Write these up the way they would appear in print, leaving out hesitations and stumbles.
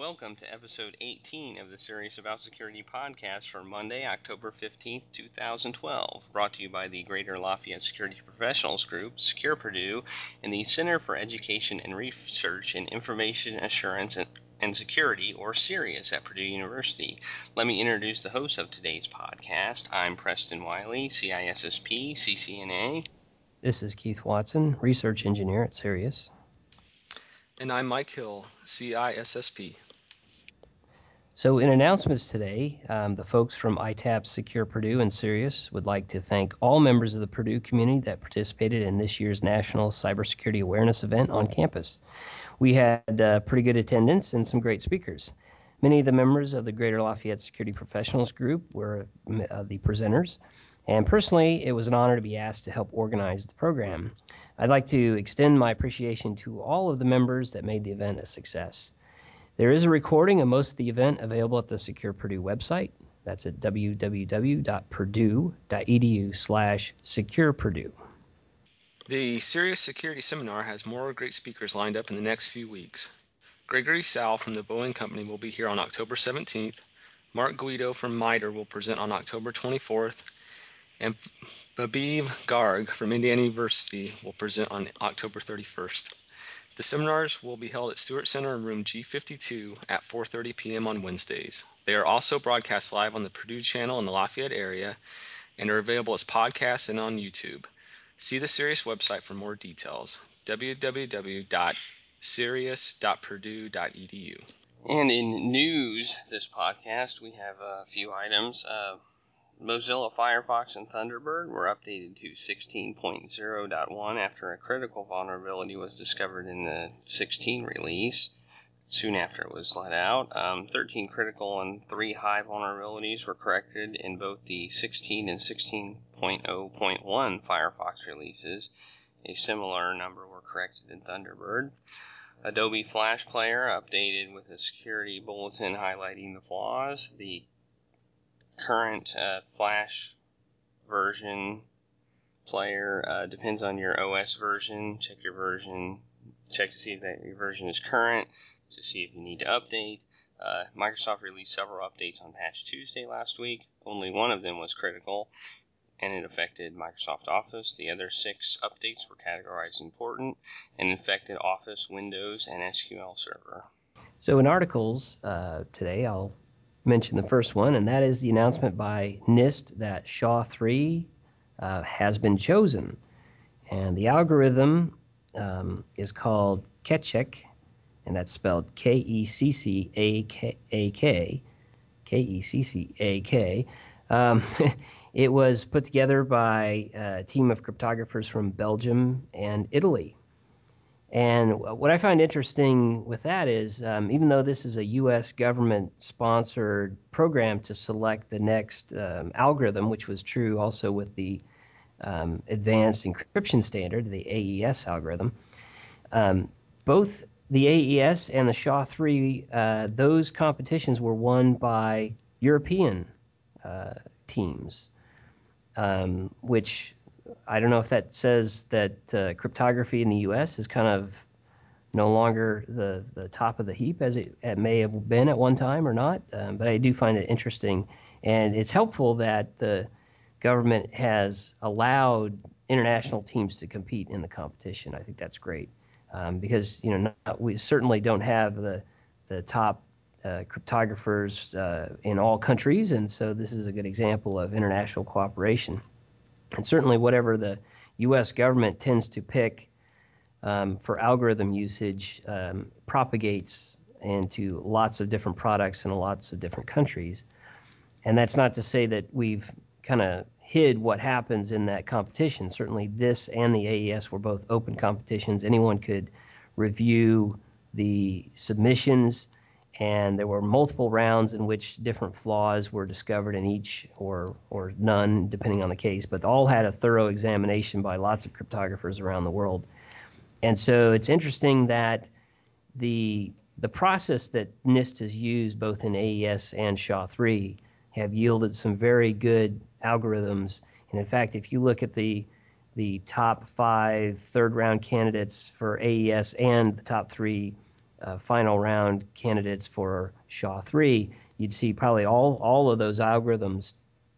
welcome to episode 18 of the Serious About Security podcast for Monday, October 15th, 2012, brought to you by the Greater Lafayette Security Professionals Group, Secure Purdue, and the Center for Education and Research in Information Assurance and Security, or CERIAS, at Purdue University. Let me introduce the host of today's podcast. I'm Preston Wiley, CISSP, CCNA. This is Keith Watson, Research Engineer at CERIAS. And I'm Mike Hill, CISSP. So in announcements today, the folks from ITAP Secure Purdue and CERIAS would like to thank all members of the Purdue community that participated in this year's National Cybersecurity Awareness event on campus. We had pretty good attendance and some great speakers. Many of the members of the Greater Lafayette Security Professionals Group were the presenters, and personally, it was an honor to be asked to help organize the program. I'd like to extend my appreciation to all of the members that made the event a success. There is a recording of most of the event available at the Secure Purdue website. That's at www.purdue.edu/securepurdue. The CERIAS Security Seminar has more great speakers lined up in the next few weeks. Gregory Sal from the Boeing Company will be here on October 17th. Mark Guido from MITRE will present on October 24th. And Babib Garg from Indiana University will present on October 31st. The seminars will be held at Stewart Center in room G52 at 4:30 p.m. on Wednesdays. They are also broadcast live on the Purdue channel in the Lafayette area and are available as podcasts and on YouTube. See the CERIAS website for more details, www.cerias.purdue.edu. And in news this podcast, we have a few items. Mozilla Firefox and Thunderbird were updated to 16.0.1 after a critical vulnerability was discovered in the 16 release, soon after it was let out. 13 critical and 3 high vulnerabilities were corrected in both the 16 and 16.0.1 Firefox releases. A similar number were corrected in Thunderbird. Adobe Flash Player updated with a security bulletin highlighting the flaws. The current Flash version player depends on your OS version. Check your version. Check to see if your version is current, to see if you need to update. Microsoft released several updates on Patch Tuesday last week. Only one of them was critical, and it affected Microsoft Office. The other 6 updates were categorized important and infected Office, Windows, and SQL Server. So in articles today, I'll mention the first one, and that is the announcement by NIST that SHA-3 has been chosen. And the algorithm is called KECCAK, and that's spelled Keccaak, Keccaak. It was put together by a team of cryptographers from Belgium and Italy. And what I find interesting with that is, even though this is a U.S. government-sponsored program to select the next algorithm, which was true also with the Advanced Encryption Standard, the AES algorithm, both the AES and the SHA-3, those competitions were won by European teams, which I don't know if that says that cryptography in the U.S. is kind of no longer the top of the heap as it may have been at one time or not, but I do find it interesting. And it's helpful that the government has allowed international teams to compete in the competition. I think that's great because we certainly don't have the top cryptographers in all countries, and so this is a good example of international cooperation. And certainly whatever the U.S. government tends to pick for algorithm usage propagates into lots of different products in lots of different countries. And that's not to say that we've kind of hid what happens in that competition. Certainly this and the AES were both open competitions. Anyone could review the submissions, and there were multiple rounds in which different flaws were discovered in each, or none, depending on the case, but all had a thorough examination by lots of cryptographers around the world. And so it's interesting that the process that NIST has used both in AES and SHA-3 have yielded some very good algorithms. And in fact, if you look at the top 5 third-round candidates for AES and the top 3 final round candidates for SHA-3, you'd see probably all of those algorithms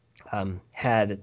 had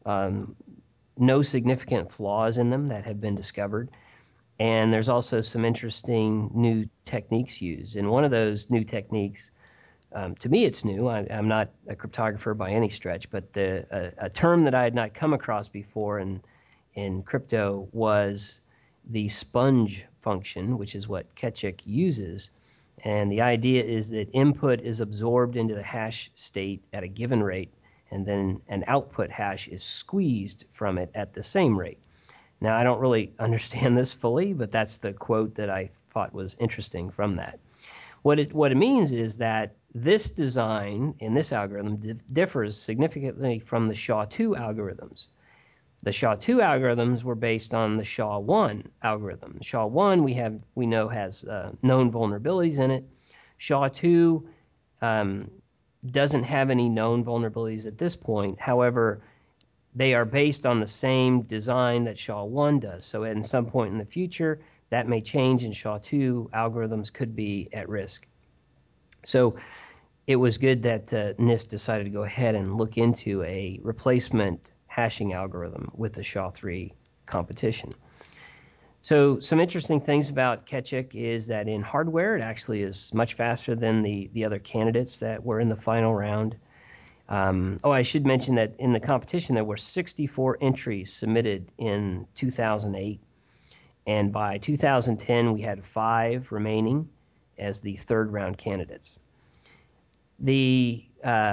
no significant flaws in them that have been discovered. And there's also some interesting new techniques used. And one of those new techniques, to me, it's new. I'm not a cryptographer by any stretch, but a term that I had not come across before in crypto was the sponge function, which is what Keccak uses. And the idea is that input is absorbed into the hash state at a given rate, and then an output hash is squeezed from it at the same rate. Now, I don't really understand this fully, but that's the quote that I thought was interesting from that. What it means is that this design in this algorithm differs significantly from the SHA-2 algorithms. The SHA-2 algorithms were based on the SHA-1 algorithm. SHA-1 we know has known vulnerabilities in it. SHA-2 doesn't have any known vulnerabilities at this point. However, they are based on the same design that SHA-1 does. So at some point in the future, that may change and SHA-2 algorithms could be at risk. So it was good that NIST decided to go ahead and look into a replacement hashing algorithm with the SHA-3 competition. So some interesting things about Keccak is that in hardware, it actually is much faster than the other candidates that were in the final round. I should mention that in the competition, there were 64 entries submitted in 2008. And by 2010, we had 5 remaining as the third round candidates. The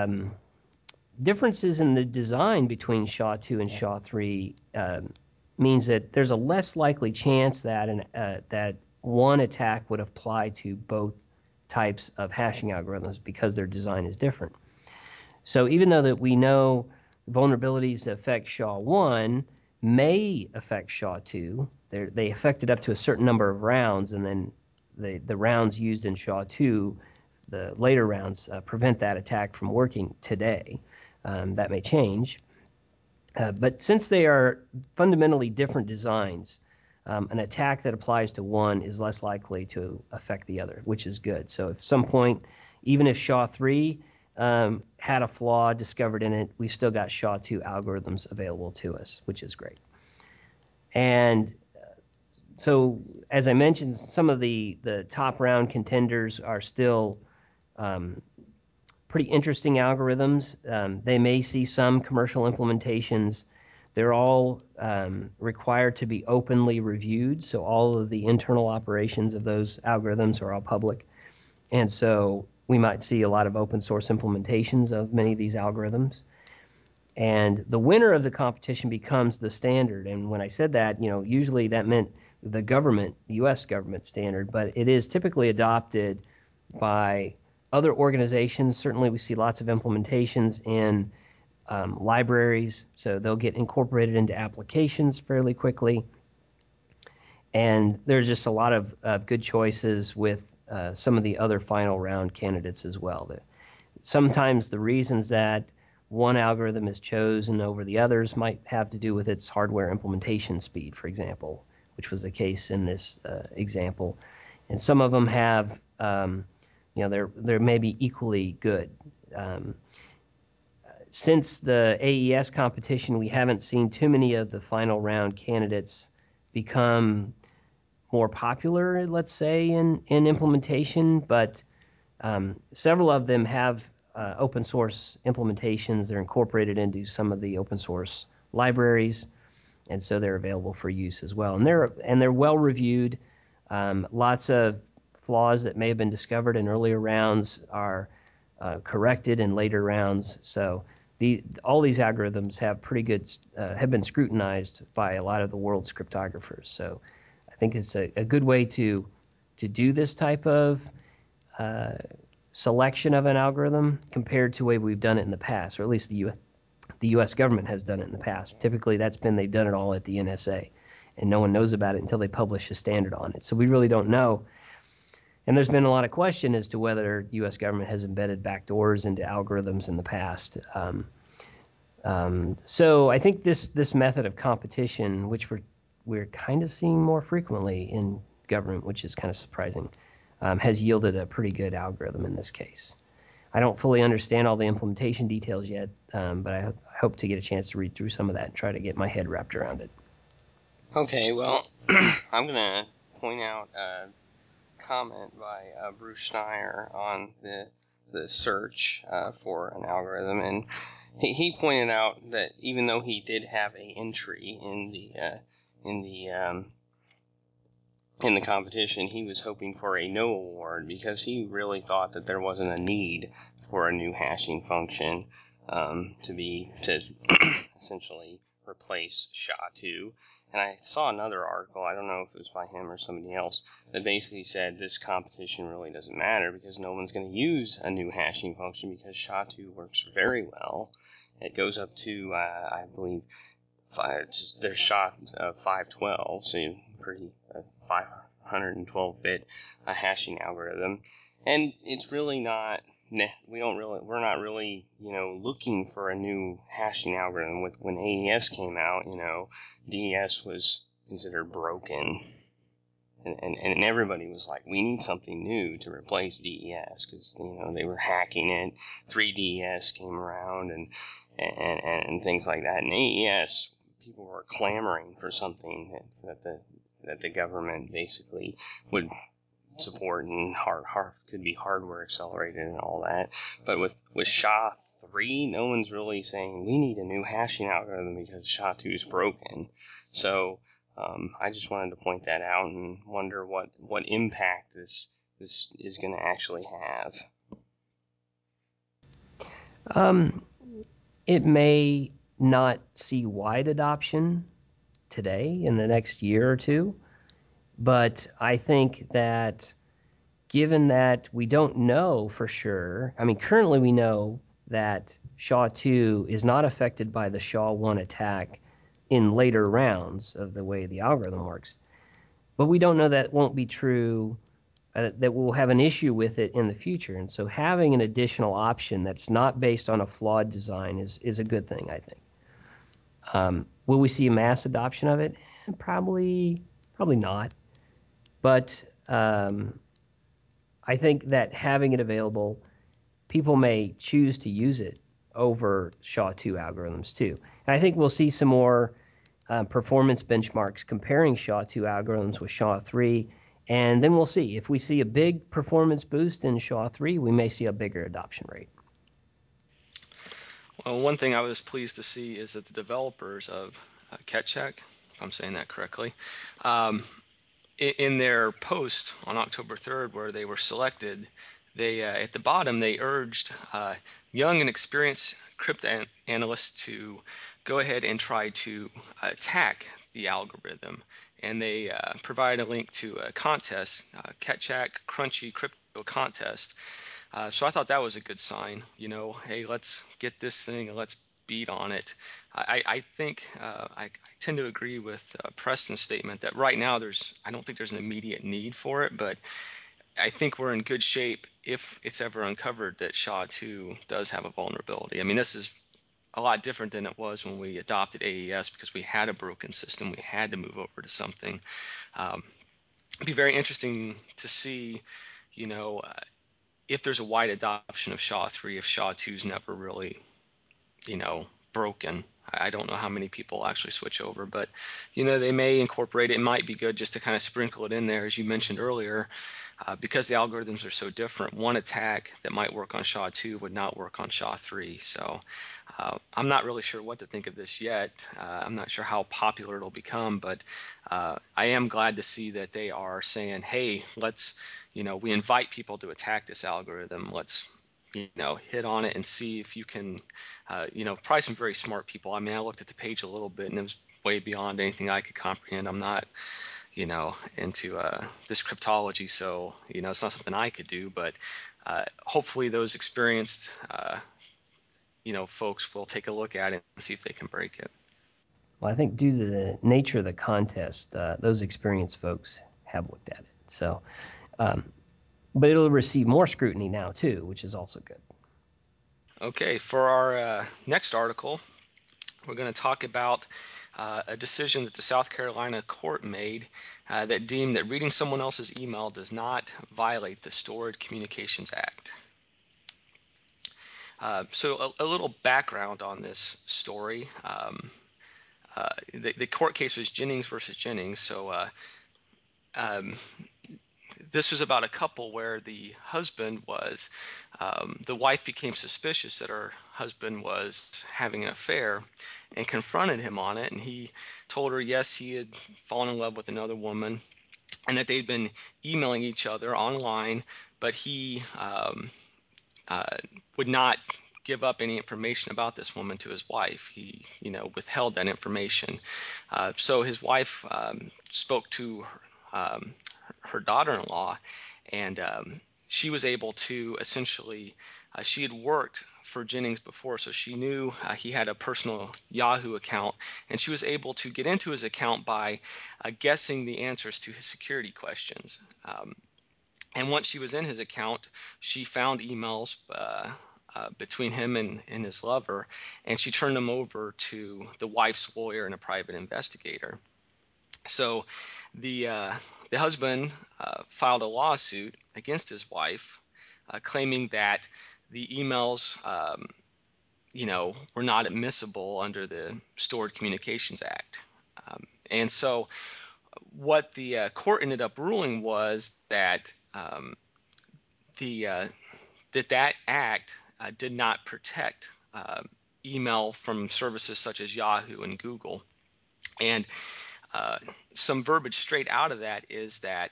differences in the design between SHA-2 and SHA-3 means that there's a less likely chance that that one attack would apply to both types of hashing algorithms because their design is different. So even though that we know vulnerabilities that affect SHA-1 may affect SHA-2, they affect it up to a certain number of rounds, and then the rounds used in SHA-2, the later rounds, prevent that attack from working today. That may change. But since they are fundamentally different designs, an attack that applies to one is less likely to affect the other, which is good. So at some point, even if SHA-3 had a flaw discovered in it, we still got SHA-2 algorithms available to us, which is great. And so, as I mentioned, some of the top round contenders are still pretty interesting algorithms. They may see some commercial implementations. They're all required to be openly reviewed, so all of the internal operations of those algorithms are all public. And so we might see a lot of open source implementations of many of these algorithms. And the winner of the competition becomes the standard. And when I said that, usually that meant the government, the U.S. government standard, but it is typically adopted by other organizations. Certainly we see lots of implementations in libraries, so they'll get incorporated into applications fairly quickly. And there's just a lot of good choices with some of the other final round candidates as well. Sometimes the reasons that one algorithm is chosen over the others might have to do with its hardware implementation speed, for example, which was the case in this example. And some of them have, they're maybe equally good. Since the AES competition, we haven't seen too many of the final round candidates become more popular, let's say, in implementation, but several of them have open source implementations. They're incorporated into some of the open source libraries, and so they're available for use as well. And they're well reviewed. Lots of flaws that may have been discovered in earlier rounds are corrected in later rounds. So all these algorithms have pretty good have been scrutinized by a lot of the world's cryptographers. So I think it's a good way to do this type of selection of an algorithm compared to the way we've done it in the past, or at least the U.S. government has done it in the past. Typically, they've done it all at the NSA, and no one knows about it until they publish a standard on it. So we really don't know. And there's been a lot of question as to whether U.S. government has embedded backdoors into algorithms in the past. So I think this method of competition, which we're kind of seeing more frequently in government, which is kind of surprising, has yielded a pretty good algorithm in this case. I don't fully understand all the implementation details yet, but I hope to get a chance to read through some of that and try to get my head wrapped around it. Okay, well, I'm going to point out a comment by Bruce Schneier on the search for an algorithm, and he pointed out that even though he did have an entry in the competition, he was hoping for a no award because he really thought that there wasn't a need for a new hashing function to essentially replace SHA-2. And I saw another article, I don't know if it was by him or somebody else, that basically said this competition really doesn't matter because no one's going to use a new hashing function because SHA-2 works very well. It goes up to, I believe, they're SHA-512, so you're pretty 512-bit hashing algorithm, and it's really not. We're not really, looking for a new hashing algorithm. When AES came out, DES was considered broken, and everybody was like, we need something new to replace DES because they were hacking it. 3DS came around and things like that, and AES, people were clamoring for something that the government basically would support and could be hardware accelerated and all that. But with SHA-3, no one's really saying we need a new hashing algorithm because SHA-2 is broken. So I just wanted to point that out and wonder what impact this is going to actually have. It may not see wide adoption today in the next year or two, but I think that given that we don't know for sure, currently we know that SHA-2 is not affected by the SHA-1 attack in later rounds of the way the algorithm works. But we don't know that won't be true, that we'll have an issue with it in the future. And so having an additional option that's not based on a flawed design is a good thing, I think. Will we see a mass adoption of it? Probably not. But I think that having it available, people may choose to use it over SHA-2 algorithms too. And I think we'll see some more performance benchmarks comparing SHA-2 algorithms with SHA-3, and then we'll see. If we see a big performance boost in SHA-3, we may see a bigger adoption rate. Well, one thing I was pleased to see is that the developers of Keccak, if I'm saying that correctly, in their post on October 3rd, where they were selected, they at the bottom they urged young and experienced crypto analysts to go ahead and try to attack the algorithm, and they provide a link to a contest, Keccak Crunchy Crypto Contest. So I thought that was a good sign. Hey, let's get this thing and let's beat on it. I think I tend to agree with Preston's statement that right now I don't think there's an immediate need for it, but I think we're in good shape if it's ever uncovered that SHA-2 does have a vulnerability. This is a lot different than it was when we adopted AES because we had a broken system. We had to move over to something. It'd be very interesting to see, if there's a wide adoption of SHA-3, if SHA-2 is never really, broken. I don't know how many people actually switch over, but they may incorporate it. It might be good just to kind of sprinkle it in there, as you mentioned earlier, because the algorithms are so different. One attack that might work on SHA-2 would not work on SHA-3. So I'm not really sure what to think of this yet. I'm not sure how popular it'll become, but I am glad to see that they are saying, hey, let's, we invite people to attack this algorithm. Let's hit on it and see if you can, probably some very smart people. I looked at the page a little bit and it was way beyond anything I could comprehend. I'm not, into this cryptology, so, it's not something I could do, but hopefully those experienced, folks will take a look at it and see if they can break it. Well, I think due to the nature of the contest, those experienced folks have looked at it. So, but it'll receive more scrutiny now too, which is also good. Okay, for our next article, We're going to talk about a decision that the South Carolina court made that deemed that reading someone else's email does not violate the Stored Communications Act. So a little background on this story. The court case was Jennings versus Jennings. So um, this was about a couple where the husband was, the wife became suspicious that her husband was having an affair and confronted him on it. And he told her, yes, he had fallen in love with another woman and that they'd been emailing each other online, but he uh, would not give up any information about this woman to his wife. He, withheld that information. So his wife spoke to her daughter-in-law, and she was able to essentially, she had worked for Jennings before, so she knew he had a personal Yahoo account, and she was able to get into his account by guessing the answers to his security questions. And once she was in his account, she found emails between him and his lover, and she turned them over to the wife's lawyer and a private investigator. So the husband filed a lawsuit against his wife, claiming that the emails, were not admissible under the Stored Communications Act. And so what the court ended up ruling was that the that act did not protect email from services such as Yahoo and Google. And some verbiage straight out of that is that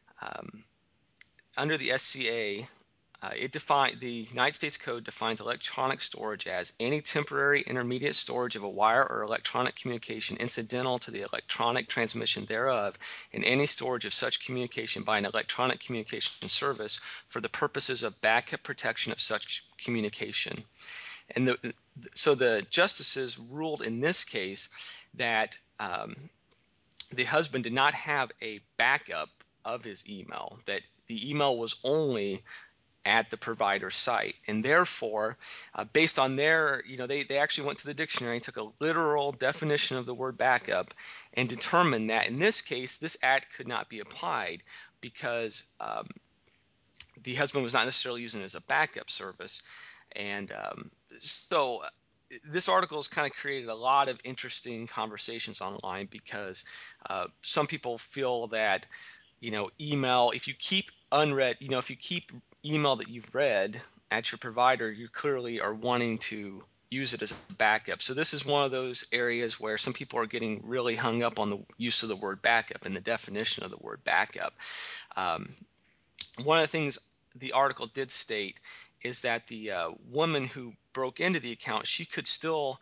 under the SCA, the United States Code defines electronic storage as any temporary intermediate storage of a wire or electronic communication incidental to the electronic transmission thereof, and any storage of such communication by an electronic communication service for the purposes of backup protection of such communication. And so the justices ruled in this case that the husband did not have a backup of his email, that the email was only at the provider site. And therefore, based on their, they actually went to the dictionary, took a literal definition of the word backup, and determined that in this case, this act could not be applied because the husband was not necessarily using it as a backup service. And so this article has kind of created a lot of interesting conversations online because some people feel that, email, if you keep unread, if you keep email that you've read at your provider, you clearly are wanting to use it as a backup. So this is one of those areas where some people are getting really hung up on the use of the word backup and the definition of the word backup. One of the things the article did state is that the woman who broke into the account, she could still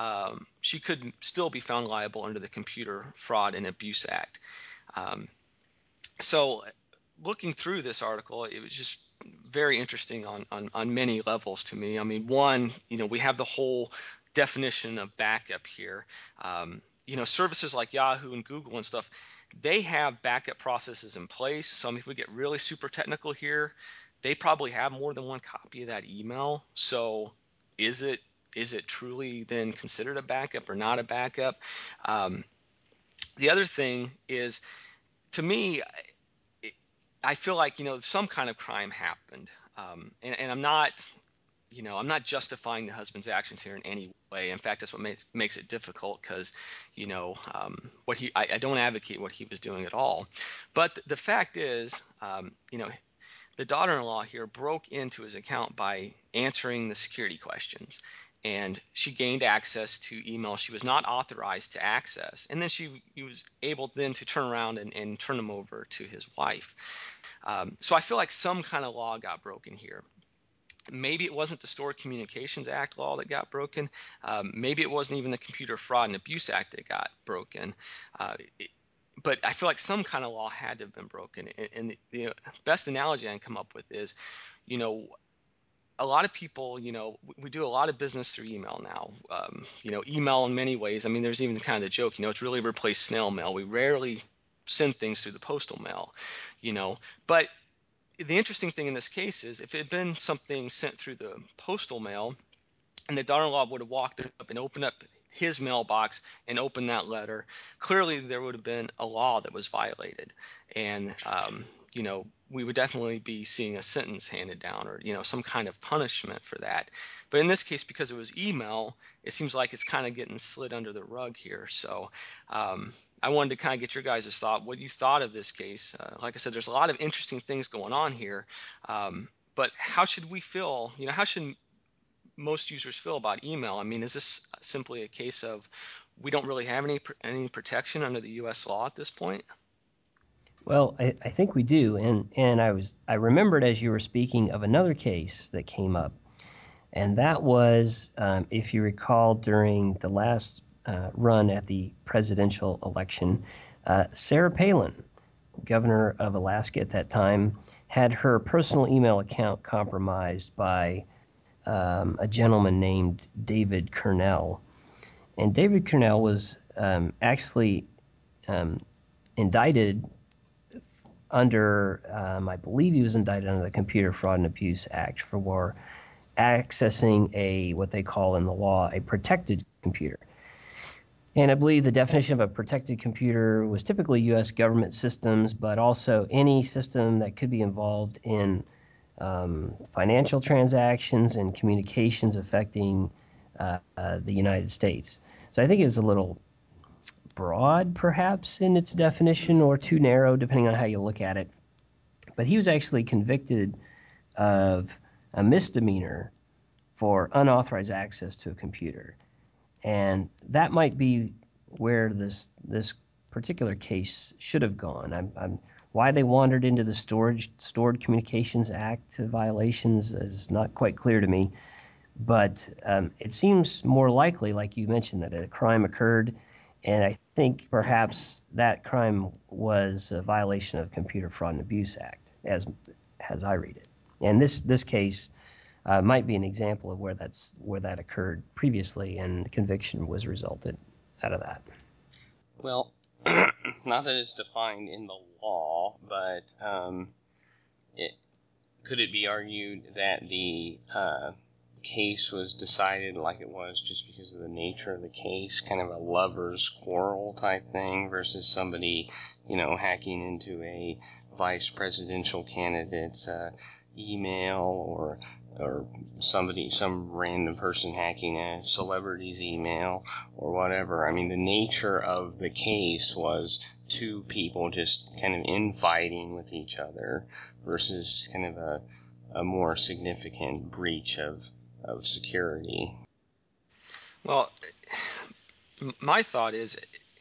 be found liable under the Computer Fraud and Abuse Act. So looking through this article, it was just very interesting on many levels to me. I mean, one, we have the whole definition of backup here. Services like Yahoo and Google and stuff, they have backup processes in place. So, I mean, if we get really super technical here, they probably have more than one copy of that email. So is it truly then considered a backup or not a backup? The other thing is, to me, I feel like, some kind of crime happened. And I'm not, I'm not justifying the husband's actions here in any way. In fact, that's what makes it difficult because, I don't advocate what he was doing at all. But the fact is, the daughter-in-law here broke into his account by answering the security questions. And she gained access to email she was not authorized to access. And then she was able then to turn around and turn them over to his wife. So I feel like some kind of law got broken here. Maybe it wasn't the Stored Communications Act law that got broken. Maybe it wasn't even the Computer Fraud and Abuse Act that got broken. But I feel like some kind of law had to have been broken. And the best analogy I can come up with is, a lot of people, we do a lot of business through email now. Email in many ways. I mean, there's even kind of the joke, it's really replaced snail mail. We rarely send things through the postal mail, but the interesting thing in this case is if it had been something sent through the postal mail and the daughter-in-law would have walked up and opened up his mailbox and opened that letter, clearly there would have been a law that was violated. And, we would definitely be seeing a sentence handed down or, some kind of punishment for that. But in this case, because it was email, it seems like it's kind of getting slid under the rug here. So I wanted to kind of get your guys' thought, what you thought of this case. Like I said, there's a lot of interesting things going on here. But how should we feel? How should most users feel about email? I mean, is this simply a case of we don't really have any protection under the U.S. law at this point? Well, I think we do, and I remembered as you were speaking of another case that came up, and that was, if you recall, during the last run at the presidential election, Sarah Palin, governor of Alaska at that time, had her personal email account compromised by a gentleman named David Kernell, and David Kernell was actually indicted under, I believe he was indicted under the Computer Fraud and Abuse Act for accessing what they call in the law, a protected computer. And I believe the definition of a protected computer was typically U.S. government systems, but also any system that could be involved in financial transactions and communications affecting the United States. So I think it's a little broad, perhaps, in its definition, or too narrow, depending on how you look at it. But he was actually convicted of a misdemeanor for unauthorized access to a computer. And that might be where this particular case should have gone. Why they wandered into the Stored Communications Act violations is not quite clear to me. But it seems more likely, like you mentioned, that a crime occurred, and I think perhaps that crime was a violation of the Computer Fraud and Abuse Act, as I read it. And this case might be an example of where that occurred previously, and conviction was resulted out of that. Well, not that it's defined in the law, but could it be argued that the case was decided like it was just because of the nature of the case, kind of a lover's quarrel type thing, versus somebody, hacking into a vice presidential candidate's email, or some random person hacking a celebrity's email or whatever. I mean, the nature of the case was two people just kind of infighting with each other versus kind of a more significant breach of security. Well, my thought is,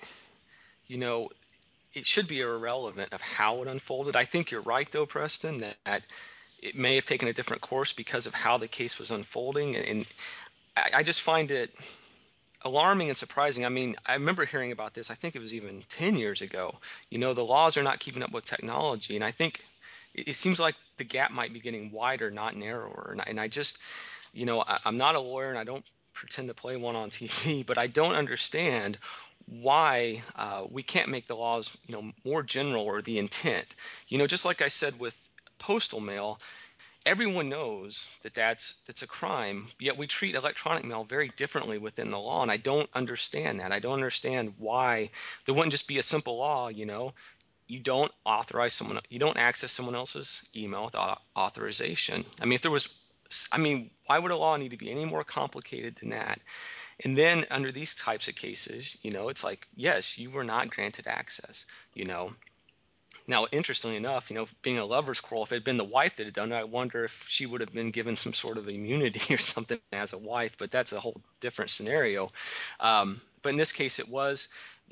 it should be irrelevant of how it unfolded. I think you're right, though, Preston, that it may have taken a different course because of how the case was unfolding. And I just find it alarming and surprising. I mean, I remember hearing about this, I think it was even 10 years ago. The laws are not keeping up with technology. And I think it seems like the gap might be getting wider, not narrower. And I just, I'm not a lawyer and I don't pretend to play one on TV, but I don't understand why we can't make the laws, more general, or the intent. Just like I said with postal mail, everyone knows that that's a crime, yet we treat electronic mail very differently within the law, and I don't understand that. I don't understand why there wouldn't just be a simple law. You don't access someone else's email without authorization. I mean, why would a law need to be any more complicated than that? And then under these types of cases, it's like, yes, you were not granted access. Now, interestingly enough, being a lover's quarrel, if it had been the wife that had done it, I wonder if she would have been given some sort of immunity or something as a wife, but that's a whole different scenario. But in this case, it was,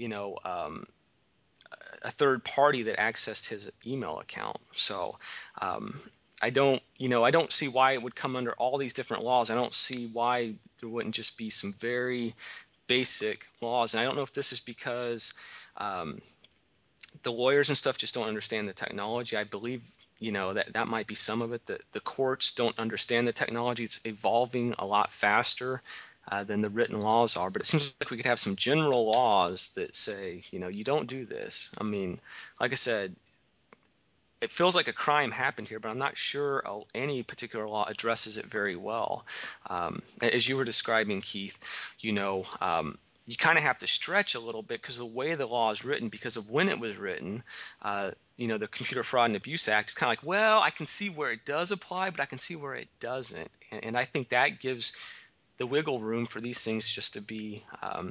a third party that accessed his email account. So I don't see why it would come under all these different laws. I don't see why there wouldn't just be some very basic laws. And I don't know if this is because the lawyers and stuff just don't understand the technology. I believe, that might be some of it. The courts don't understand the technology. It's evolving a lot faster than the written laws are. But it seems like we could have some general laws that say, you don't do this. I mean, like I said, it feels like a crime happened here, but I'm not sure any particular law addresses it very well. As you were describing, Keith, you kind of have to stretch a little bit because the way the law is written, because of when it was written, the Computer Fraud and Abuse Act is kind of like, well, I can see where it does apply, but I can see where it doesn't. And I think that gives the wiggle room for these things just to be,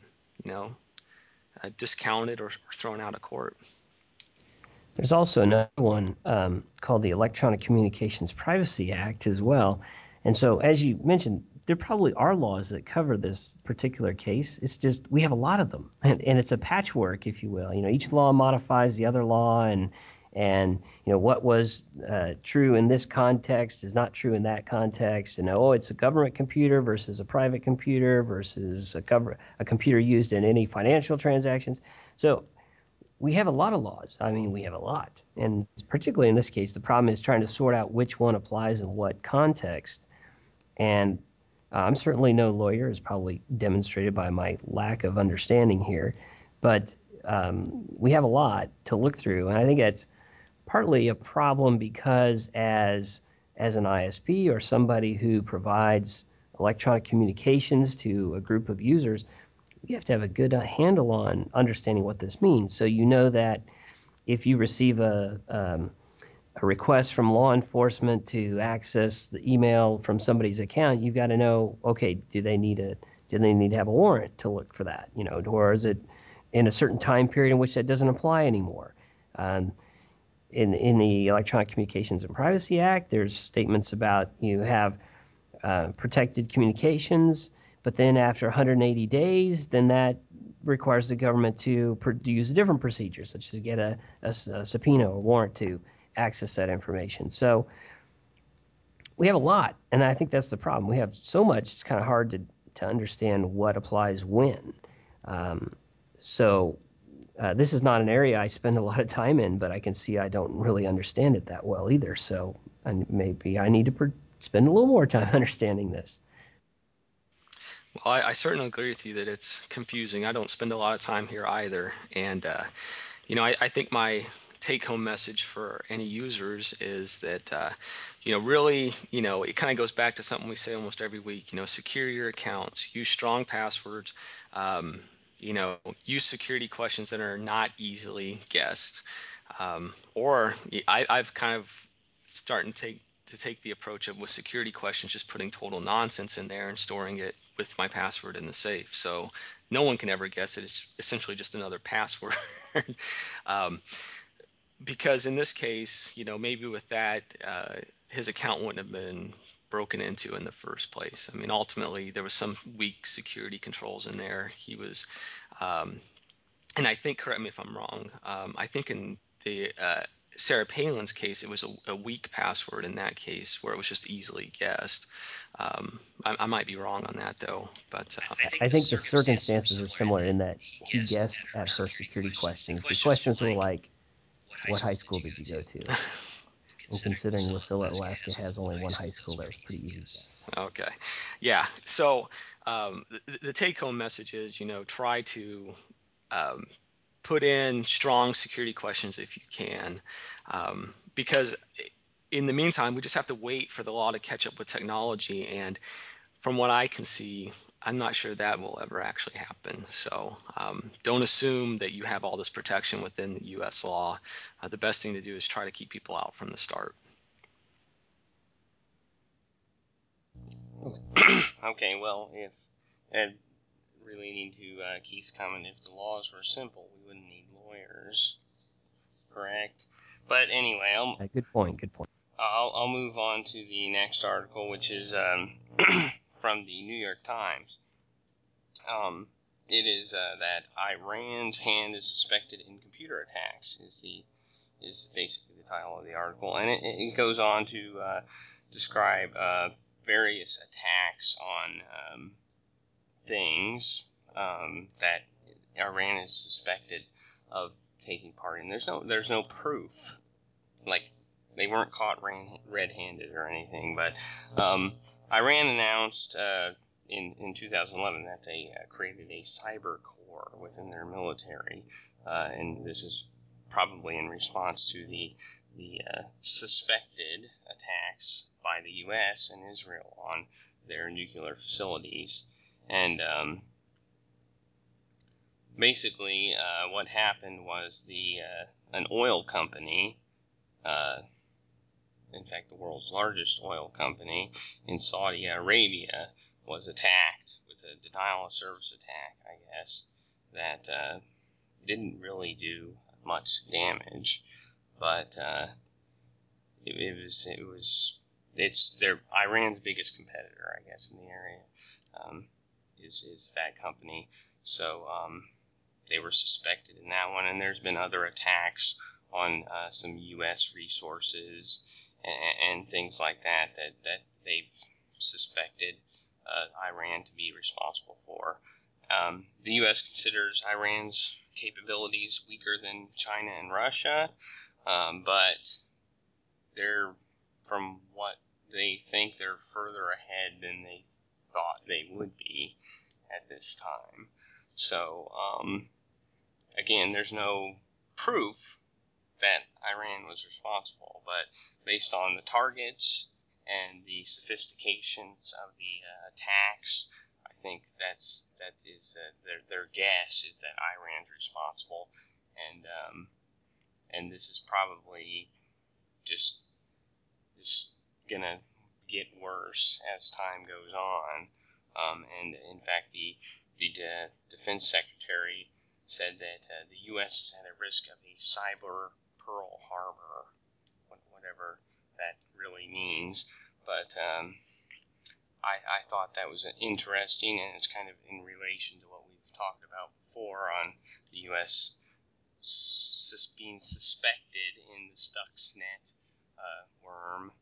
discounted or thrown out of court. There's also another one called the Electronic Communications Privacy Act as well. And so, as you mentioned, there probably are laws that cover this particular case. It's just we have a lot of them, and it's a patchwork, if you will. Each law modifies the other law, and what was true in this context is not true in that context. And it's a government computer versus a private computer versus a computer used in any financial transactions. So we have a lot of laws. I mean, we have a lot. And particularly in this case, the problem is trying to sort out which one applies in what context. And I'm certainly no lawyer, as probably demonstrated by my lack of understanding here. But we have a lot to look through. And I think that's partly a problem because as an ISP or somebody who provides electronic communications to a group of users, you have to have a good handle on understanding what this means. So that if you receive a request from law enforcement to access the email from somebody's account, you've got to know, okay, do they need to have a warrant to look for that, or is it in a certain time period in which that doesn't apply anymore? In the Electronic Communications and Privacy Act, there's statements about you have protected communications. But then after 180 days, then that requires the government to use a different procedure, such as get a subpoena or warrant to access that information. So we have a lot, and I think that's the problem. We have so much, it's kind of hard to understand what applies when. This is not an area I spend a lot of time in, but I can see I don't really understand it that well either. So maybe I need to spend a little more time understanding this. Well, I certainly agree with you that it's confusing. I don't spend a lot of time here either. And, I think my take-home message for any users is that, really, it kind of goes back to something we say almost every week, secure your accounts, use strong passwords, use security questions that are not easily guessed. I've kind of starting to take the approach of with security questions, just putting total nonsense in there and storing it with my password in the safe. So no one can ever guess it. It's essentially just another password. Because in this case, maybe with that, his account wouldn't have been broken into in the first place. I mean, ultimately, there was some weak security controls in there. He was, and I think, correct me if I'm wrong, I think in the Sarah Palin's case, it was a weak password in that case where it was just easily guessed. I might be wrong on that though, but I think the circumstances are similar in that he guessed at her security questions. The questions were like, what high school did you go to? And considering Wasilla, Alaska has only one high school, that was pretty easy guess. Okay. Yeah. So the take-home message is, try to put in strong security questions if you can, because in the meantime, we just have to wait for the law to catch up with technology. And from what I can see, I'm not sure that will ever actually happen. So don't assume that you have all this protection within the U.S. law. The best thing to do is try to keep people out from the start. Okay, well, if Ed relating to Keith's comment, if the laws were simple, we wouldn't need lawyers. Correct. But anyway, Good point. I'll move on to the next article, which is from the New York Times. It is that Iran's hand is suspected in computer attacks is basically the title of the article, and it goes on to describe various attacks on things that Iran is suspected of taking part in. There's no proof, like they weren't caught red-handed or anything, but Iran announced in 2011 that they created a cyber corps within their military, and this is probably in response to the suspected attacks by the U.S. and Israel on their nuclear facilities. And basically, what happened was an oil company, in fact, the world's largest oil company in Saudi Arabia, was attacked with a denial of service attack, I guess, that didn't really do much damage, but it's Iran's biggest competitor, I guess, in the area, is that company. So they were suspected in that one, and there's been other attacks on some U.S. resources and things like that they've suspected Iran to be responsible for. The U.S. considers Iran's capabilities weaker than China and Russia, but from what they think, they're further ahead than they thought they would be at this time. So, again, there's no proof that Iran was responsible, but based on the targets and the sophistications of the attacks, I think that is their guess is that Iran's responsible, and this is probably just gonna get worse as time goes on. And in fact, the defense secretary said that the U.S. is at a risk of a cyber Pearl Harbor, whatever that really means. But I thought that was interesting, and it's kind of in relation to what we've talked about before on the U.S. Being suspected in the Stuxnet worm,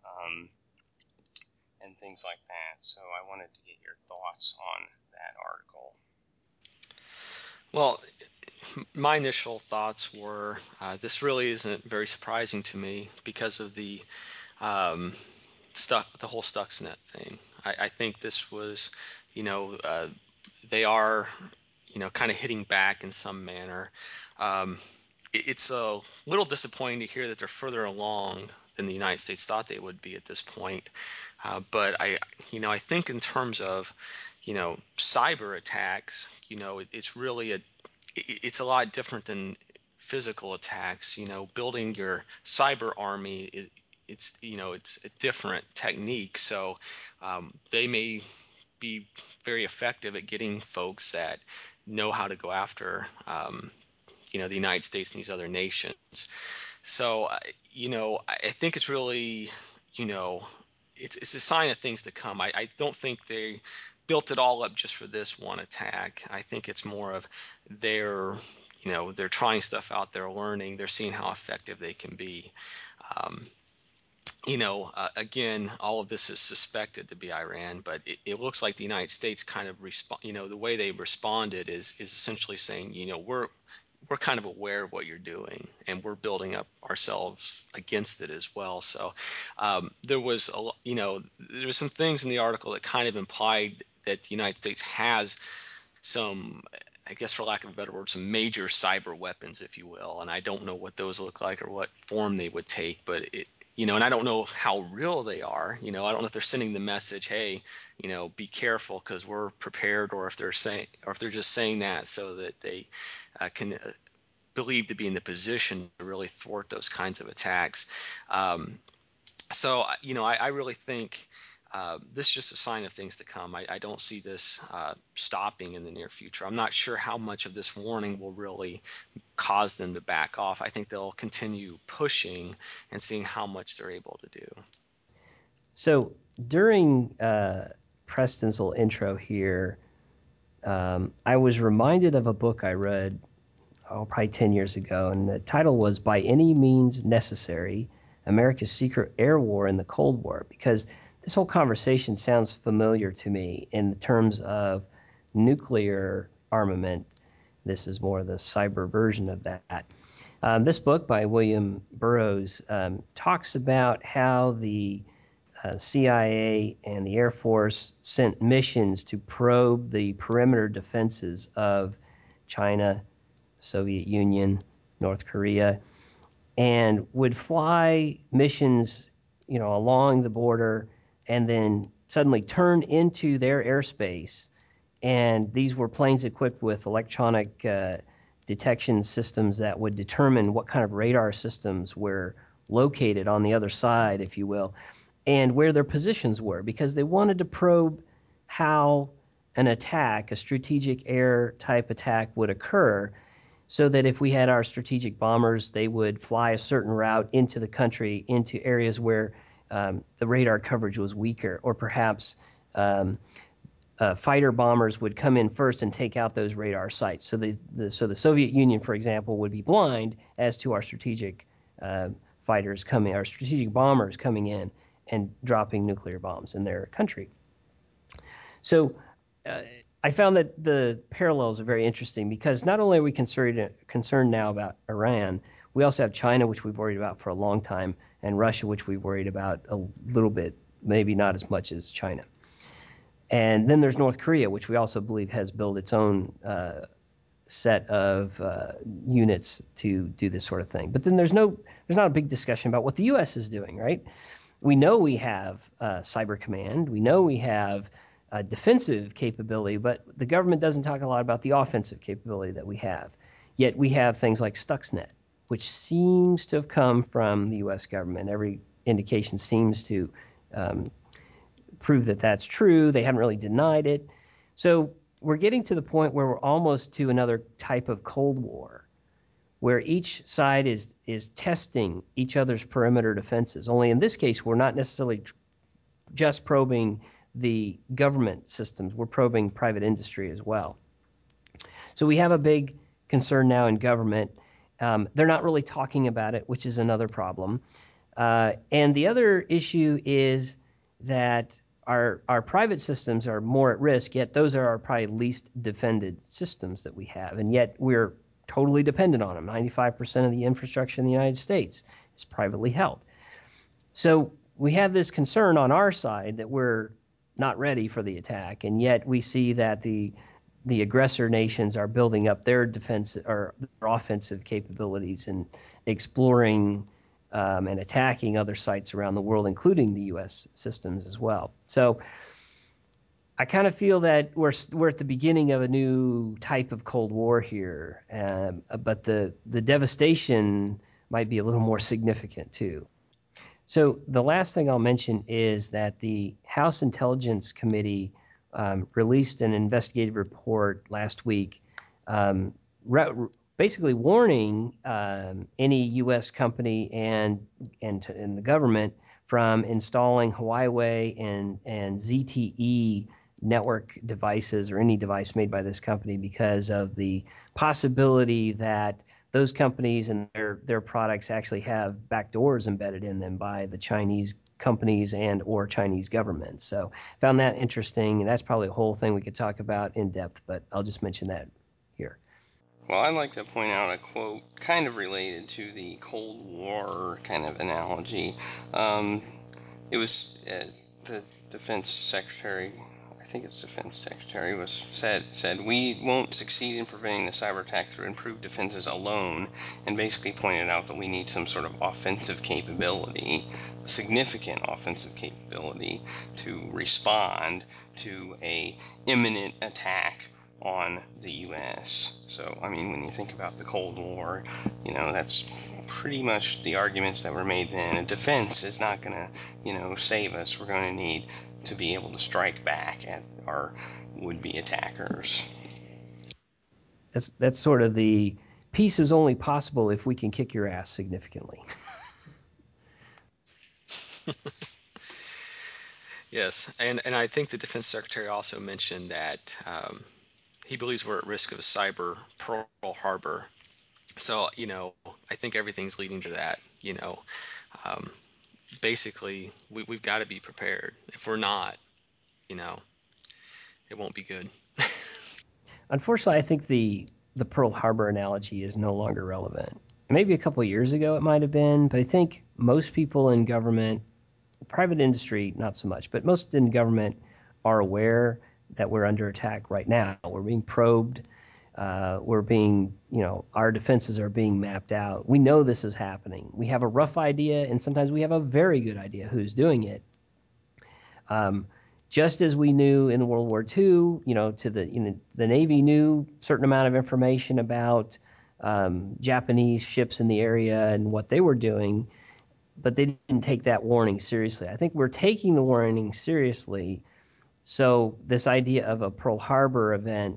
and things like that. So I wanted to get your thoughts on that article. Well, my initial thoughts were this really isn't very surprising to me because of the um, the whole Stuxnet thing. I think this was, they are, kind of hitting back in some manner. Um, it's a little disappointing to hear that they're further along than the United States thought they would be at this point. But I think in terms of, cyber attacks, it's really it's a lot different than physical attacks. Building your cyber army, it's a different technique. So they may be very effective at getting folks that know how to go after, the United States and these other nations. So, I think it's really, you know, it's a sign of things to come. I don't think they built it all up just for this one attack. I think it's more of they're, they're trying stuff out, they're learning, they're seeing how effective they can be. Um, again, all of this is suspected to be Iran, but it looks like the United States kind of respond. The way they responded is essentially saying, we're kind of aware of what you're doing, and we're building up ourselves against it as well. So there was there was some things in the article that kind of implied that the United States has some, I guess for lack of a better word, some major cyber weapons, if you will. And I don't know what those look like or what form they would take, but and I don't know how real they are. I don't know if they're sending the message, hey, be careful because we're prepared, or if they're just saying that so that they can believe to be in the position to really thwart those kinds of attacks. So, I really think this is just a sign of things to come. I don't see this stopping in the near future. I'm not sure how much of this warning will really cause them to back off. I think they'll continue pushing and seeing how much they're able to do. So during Preston's little intro here, I was reminded of a book I read, probably 10 years ago, and the title was By Any Means Necessary, America's Secret Air War in the Cold War, because this whole conversation sounds familiar to me in terms of nuclear armament. This is more the cyber version of that. This book by William Burroughs talks about how the CIA and the Air Force sent missions to probe the perimeter defenses of China, Soviet Union, North Korea, and would fly missions, along the border, and then suddenly turn into their airspace and these were planes equipped with electronic detection systems that would determine what kind of radar systems were located on the other side, if you will, and where their positions were, because they wanted to probe how an attack, a strategic air type attack, would occur, so that if we had our strategic bombers, they would fly a certain route into the country, into areas where the radar coverage was weaker, or perhaps fighter bombers would come in first and take out those radar sites. So the Soviet Union, for example, would be blind as to our strategic fighters coming, our strategic bombers coming in and dropping nuclear bombs in their country. So I found that the parallels are very interesting, because not only are we concerned now about Iran, we also have China, which we've worried about for a long time, and Russia, which we've worried about a little bit, maybe not as much as China. And then there's North Korea, which we also believe has built its own set of units to do this sort of thing. But then there's not a big discussion about what the U.S. is doing, right? We know we have Cyber Command. We know we have defensive capability, but the government doesn't talk a lot about the offensive capability that we have. Yet we have things like Stuxnet, which seems to have come from the U.S. government. Every indication seems to prove that that's true. They haven't really denied it. So we're getting to the point where we're almost to another type of Cold War, where each side is testing each other's perimeter defenses. Only in this case, we're not necessarily just probing the government systems. We're probing private industry as well. So we have a big concern now in government. They're not really talking about it, which is another problem. And the other issue is that our private systems are more at risk, yet those are our probably least defended systems that we have. And yet we're totally dependent on them. 95% of the infrastructure in the United States is privately held. So we have this concern on our side that we're not ready for the attack, and yet we see that the aggressor nations are building up their defense or their offensive capabilities and exploring and attacking other sites around the world, including the U.S. systems as well. So I kind of feel that we're at the beginning of a new type of Cold War here, but the devastation might be a little more significant too. So the last thing I'll mention is that the House Intelligence Committee released an investigative report last week, basically warning any U.S. company and the government from installing Huawei and ZTE network devices or any device made by this company, because of the possibility that those companies and their products actually have backdoors embedded in them by the Chinese companies and or Chinese government. So found that interesting, and that's probably a whole thing we could talk about in depth, but I'll just mention that here. Well, I'd like to point out a quote kind of related to the Cold War kind of analogy. It was the Defense Secretary, I think it's Defense Secretary, said we won't succeed in preventing the cyber attack through improved defenses alone, and basically pointed out that we need some sort of offensive capability, significant offensive capability, to respond to a imminent attack on the U.S. So, I mean, when you think about the Cold War, that's pretty much the arguments that were made then. A defense is not going to, save us. We're going to need to be able to strike back at our would-be attackers. That's sort of the peace is only possible if we can kick your ass significantly. Yes, and I think the Defense Secretary also mentioned that he believes we're at risk of a cyber Pearl Harbor. So, I think everything's leading to that. Basically, we've got to be prepared. If we're not, it won't be good. Unfortunately, I think the Pearl Harbor analogy is no longer relevant. Maybe a couple of years ago it might have been, but I think most people in government, private industry, not so much, but most in government are aware that we're under attack right now. We're being probed. We're being, our defenses are being mapped out. We know this is happening. We have a rough idea, and sometimes we have a very good idea who's doing it. just as we knew in World War II, the Navy knew a certain amount of information about Japanese ships in the area and what they were doing, but they didn't take that warning seriously. I think we're taking the warning seriously. So this idea of a Pearl Harbor event,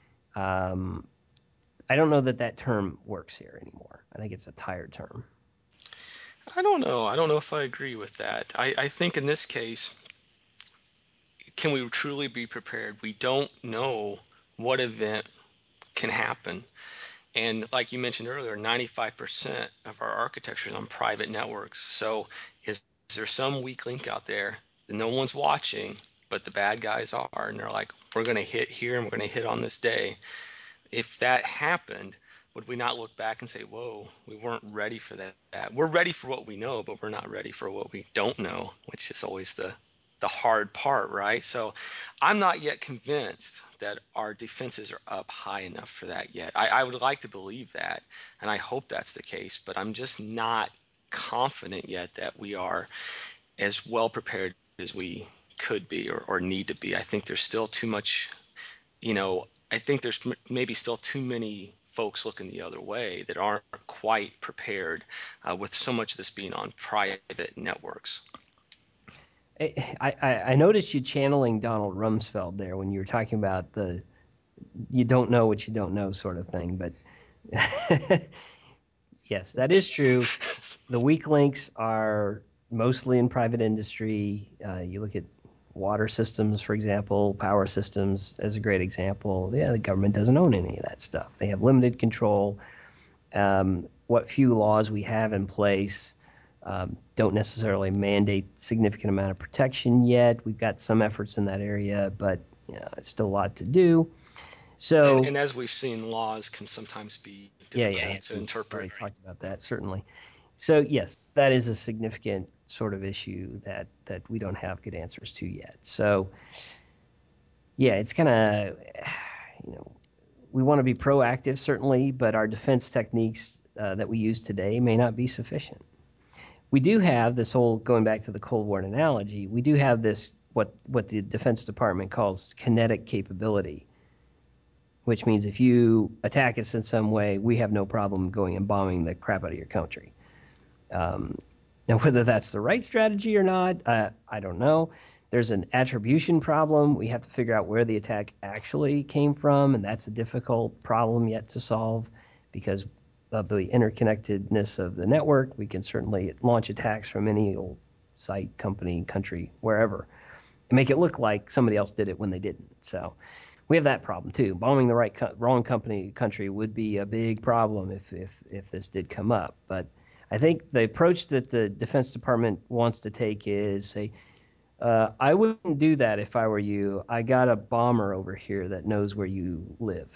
I don't know that term works here anymore. I think it's a tired term. I don't know. I don't know if I agree with that. I think in this case, can we truly be prepared? We don't know what event can happen. And like you mentioned earlier, 95% of our architecture is on private networks. So is there some weak link out there that no one's watching, but the bad guys are, and they're like, we're going to hit here and we're going to hit on this day? If that happened, would we not look back and say, whoa, we weren't ready for that? We're ready for what we know, but we're not ready for what we don't know, which is always the hard part, right? So I'm not yet convinced that our defenses are up high enough for that yet. I would like to believe that, and I hope that's the case, but I'm just not confident yet that we are as well prepared as we could be or need to be. I think there's still too much, you know, I think there's maybe still too many folks looking the other way that aren't quite prepared with so much of this being on private networks. I noticed you channeling Donald Rumsfeld there when you were talking about the you don't know what you don't know sort of thing. But yes, that is true. The weak links are mostly in private industry. You look at water systems, for example, power systems as a great example. Yeah, the government doesn't own any of that stuff. They have limited control. What few laws we have in place don't necessarily mandate significant amount of protection yet. We've got some efforts in that area, but it's still a lot to do. So, and as we've seen, laws can sometimes be difficult to we've interpret. already talked about that, certainly. So, yes, that is a significant sort of issue that we don't have good answers to yet. So, yeah, it's kind of, we want to be proactive, certainly, but our defense techniques that we use today may not be sufficient. We do have this whole, going back to the Cold War analogy, we do have this, what the Defense Department calls kinetic capability, which means if you attack us in some way, we have no problem going and bombing the crap out of your country. Now, whether that's the right strategy or not, I don't know. There's an attribution problem. We have to figure out where the attack actually came from, and that's a difficult problem yet to solve because of the interconnectedness of the network. We can certainly launch attacks from any old site, company, country, wherever, and make it look like somebody else did it when they didn't. So we have that problem too. Bombing the wrong country would be a big problem if this did come up. But I think the approach that the Defense Department wants to take is say, I wouldn't do that if I were you. I got a bomber over here that knows where you live.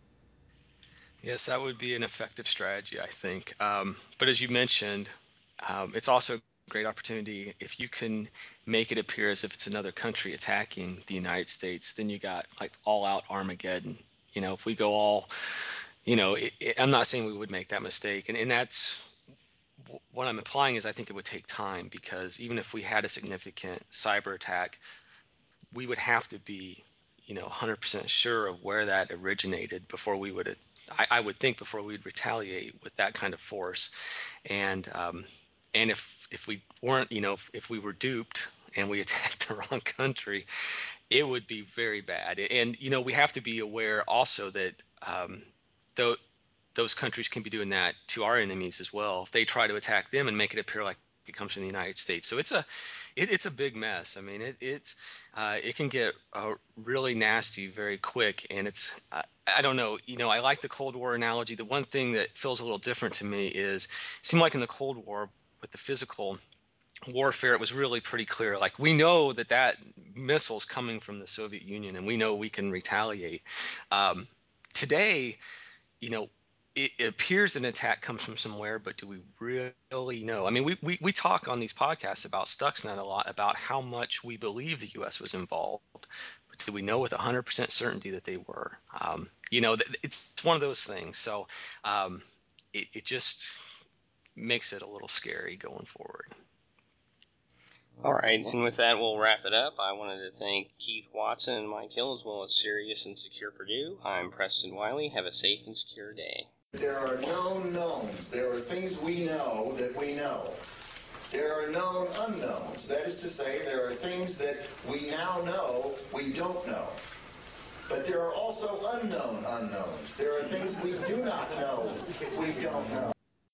Yes, that would be an effective strategy, I think. But as you mentioned, it's also a great opportunity if you can make it appear as if it's another country attacking the United States, then you got like all out Armageddon. If we go all, I'm not saying we would make that mistake. And that's what I'm implying is I think it would take time because even if we had a significant cyber attack, we would have to be, 100% sure of where that originated before we would, I would think, before we'd retaliate with that kind of force. And if we weren't, if we were duped and we attacked the wrong country, it would be very bad. And we have to be aware also that though those countries can be doing that to our enemies as well if they try to attack them and make it appear like it comes from the United States. So it's a big mess. I mean, it can get really nasty very quick, and it's I don't know. I like the Cold War analogy. The one thing that feels a little different to me is it seemed like in the Cold War with the physical warfare, it was really pretty clear. Like we know that missile's coming from the Soviet Union, and we know we can retaliate. Today, you know, it appears an attack comes from somewhere, but do we really know? I mean, we talk on these podcasts about Stuxnet a lot about how much we believe the U.S. was involved, but do we know with 100% certainty that they were? It's one of those things. So it just makes it a little scary going forward. All right, and with that, we'll wrap it up. I wanted to thank Keith Watson and Mike Hill, as well as Sirius and Secure Purdue. I'm Preston Wiley. Have a safe and secure day. There are known knowns. There are things we know that we know. There are known unknowns. That is to say, there are things that we now know we don't know. But there are also unknown unknowns. There are things we do not know we don't know.